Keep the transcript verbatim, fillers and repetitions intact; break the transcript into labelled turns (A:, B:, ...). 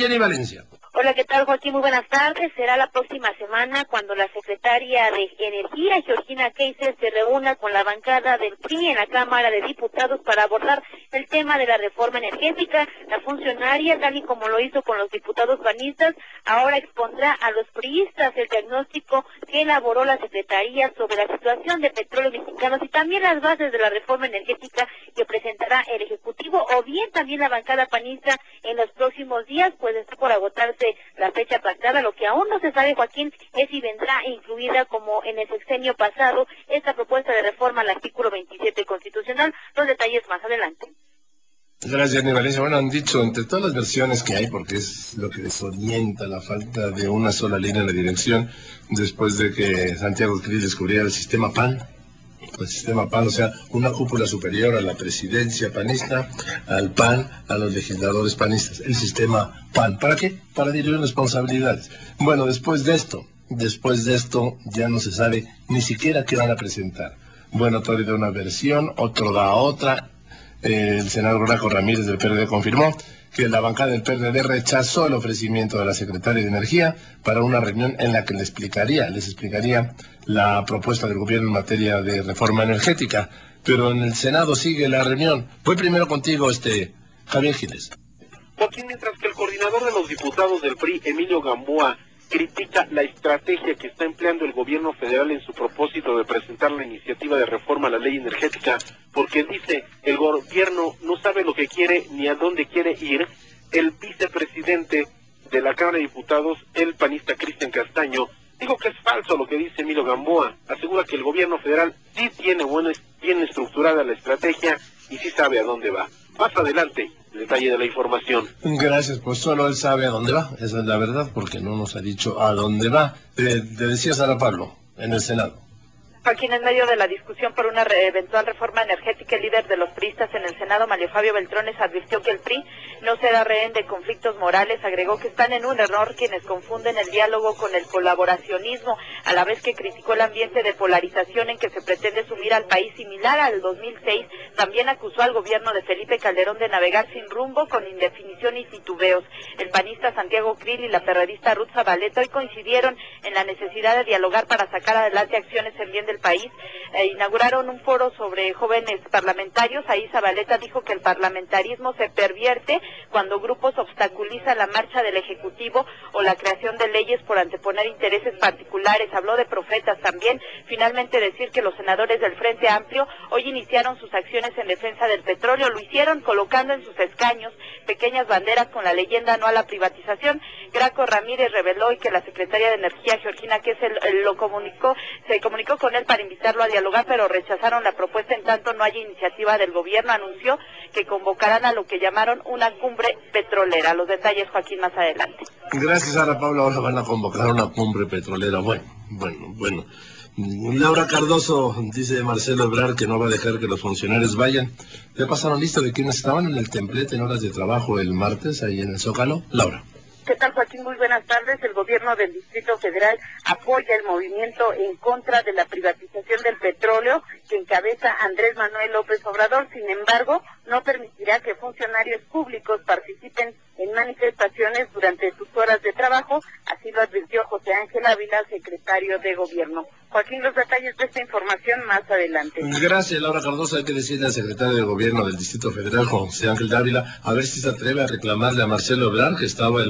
A: Jenny Valencia.
B: Hola, ¿qué tal, Joaquín? Muy buenas tardes. Será la próxima semana cuando la secretaria de Energía, Georgina Keiser, se reúna con la bancada del P R I en la Cámara de Diputados para abordar el tema de la reforma energética. La funcionaria, tal y como lo hizo con los diputados panistas, ahora expondrá a los priistas el diagnóstico que elaboró la secretaría sobre la situación de Petróleos Mexicanos y también las bases de la reforma energética que presentará el Ejecutivo, o bien también la bancada panista en los próximos días, pues está por agotarse la fecha pactada. Lo que aún no se sabe, Joaquín, es si vendrá incluida, como en el sexenio pasado, esta propuesta de reforma al artículo veintisiete constitucional. Los detalles más adelante.
A: Gracias, Jenny Valencia. Bueno, han dicho, entre todas las versiones que hay, porque es lo que desorienta la falta de una sola línea en la dirección, después de que Santiago Krill descubriera el sistema PAN, el sistema PAN, o sea, una cúpula superior a la presidencia panista, al PAN, a los legisladores panistas, el sistema PAN. ¿Para qué? Para diluir responsabilidades. Bueno, después de esto, después de esto ya no se sabe ni siquiera qué van a presentar. Bueno, todavía da una versión, otro da otra. Eh, el senador Graco Ramírez del P R D confirmó que la bancada del P R D rechazó el ofrecimiento de la secretaria de Energía para una reunión en la que les explicaría, les explicaría la propuesta del gobierno en materia de reforma energética. Pero en el Senado sigue la reunión. Voy primero contigo, este Javier Giles.
C: Joaquín, mientras que el coordinador de los diputados del P R I, Emilio Gamboa, critica la estrategia que está empleando el gobierno federal en su propósito de presentar la iniciativa de reforma a la ley energética, porque dice el gobierno no sabe lo que quiere ni a dónde quiere ir. El vicepresidente de la Cámara de Diputados, el panista Cristian Castaño, dijo que es falso lo que dice Emilio Gamboa. Asegura que el gobierno federal sí tiene buena, bien estructurada la estrategia y sí sabe a dónde va. Más adelante, el detalle de la información.
A: Gracias, pues solo él sabe a dónde va, esa es la verdad, porque no nos ha dicho a dónde va. Te, te decía Sara Pablo, en el Senado.
B: Joaquín, en medio de la discusión por una re eventual reforma energética, el líder de los priistas en el Senado, Mario Fabio Beltrones, advirtió que el P R I no será rehén de conflictos morales. Agregó que están en un error quienes confunden el diálogo con el colaboracionismo, a la vez que criticó el ambiente de polarización en que se pretende sumir al país similar al dos mil seis. También acusó al gobierno de Felipe Calderón de navegar sin rumbo, con indefinición y titubeos. El panista Santiago Krill y la perredista Ruth Zabaleta hoy coincidieron en la necesidad de dialogar para sacar adelante acciones en bien del país. Eh, inauguraron un foro sobre jóvenes parlamentarios. Ahí Zabaleta dijo que el parlamentarismo se pervierte cuando grupos obstaculizan la marcha del Ejecutivo o la creación de leyes por anteponer intereses particulares. Habló de profetas también. Finalmente decir que los senadores del Frente Amplio hoy iniciaron sus acciones en defensa del petróleo. Lo hicieron colocando en sus escaños pequeñas banderas con la leyenda no a la privatización. Graco Ramírez reveló hoy que la secretaria de Energía, Georgina Keiser, lo comunicó, se comunicó con él para invitarlo a dialogar, pero rechazaron la propuesta en tanto no haya iniciativa del gobierno. Anunció que convocarán a lo que llamaron una cumbre petrolera. Los detalles, Joaquín, más adelante.
A: Gracias, Ana Paula. Ahora van a convocar una cumbre petrolera. Bueno, bueno, bueno. Laura Cardoso dice Marcelo Ebrard que no va a dejar que los funcionarios vayan. ¿Le pasaron lista de quienes estaban en el templete en horas de trabajo el martes ahí en el Zócalo? Laura.
B: ¿Qué tal, Joaquín? Muy buenas tardes. El gobierno del Distrito Federal apoya el movimiento en contra de la privatización del petróleo que encabeza Andrés Manuel López Obrador. Sin embargo, no permitirá que funcionarios públicos participen en manifestaciones durante sus horas de trabajo. Así lo advirtió José Ángel Ávila, secretario de Gobierno. Joaquín, los detalles de esta información más adelante.
A: Gracias, Laura Cardoso. Hay que decirle al secretario de Gobierno del Distrito Federal, José Ángel Ávila, a ver si se atreve a reclamarle a Marcelo Ebrard, que estaba el